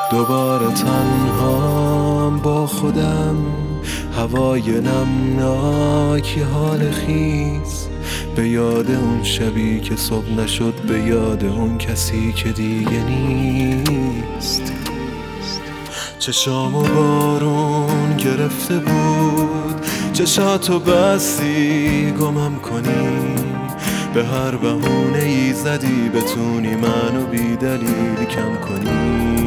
دوباره تنهام با خودم، هوای نمناکی حال خیز، به یاد اون شبی که صبح نشد، به یاد اون کسی که دیگه نیست. چشامو بارون گرفته بود، چشاتو بستی گمم کنی، به هر بهونه ای زدی بتونی منو بی دلیل کم کنی.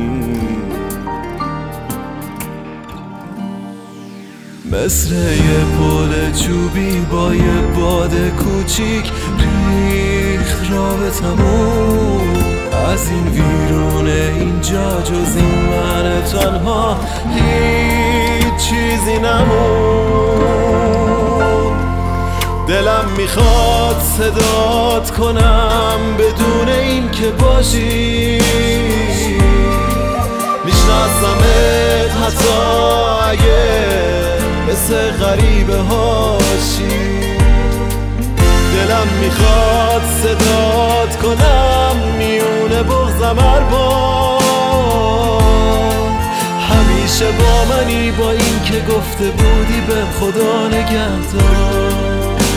مثل یه پل چوبی با یه باد کوچیک ریخت رابطمون، از این ویرون اینجا جز این من تنها هیچ چیزی نمون. دلم میخواد صدات کنم بدون این که باشی، میشناسمت حتی اگه مثل غریبه هاشی. دلم میخواد صدات کنم میونه بغضم هر بار، همیشه با منی با این که گفته بودی به خدا نگهدار.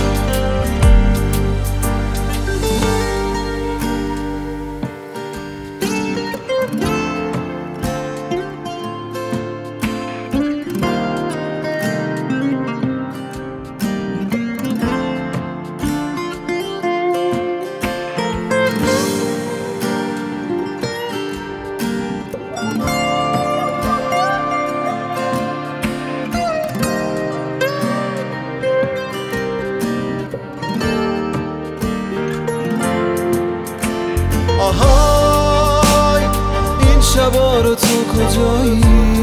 آهای این شبا رو تو کجایی؟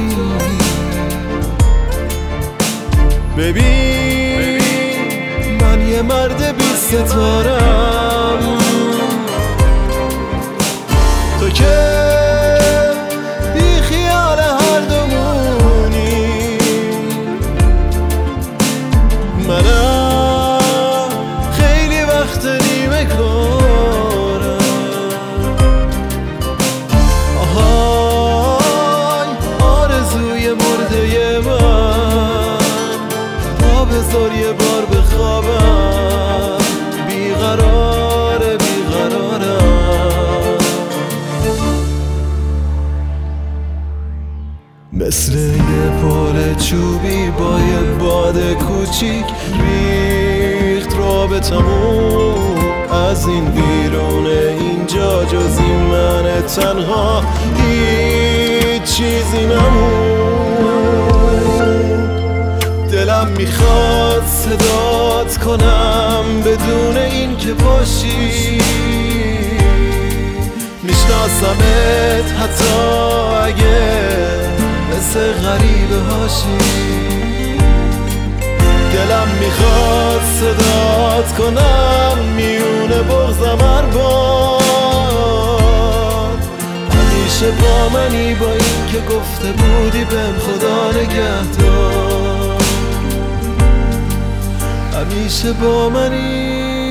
ببین من یه مرد بی ستارم، تو که بی خیال هر دومونی، منم خیلی وقت نیمه کارم. بذار یه بار بخوابم، بیقرارم. مثل یه پل چوبی با یه باد کوچیک ریخت رابطمون، از این بیرون اینجا جز این من تنها هیچ چیزی نمون. دلم میخواد صدات کنم بدون این که باشی، میشناسمت حتی اگه مثل غریبه هاشی. دلم میخواد صدات کنم میونه بغضم هر بار، همیشه با منی با این که گفته بودی بهم خدا نگهدار. همیشه با منی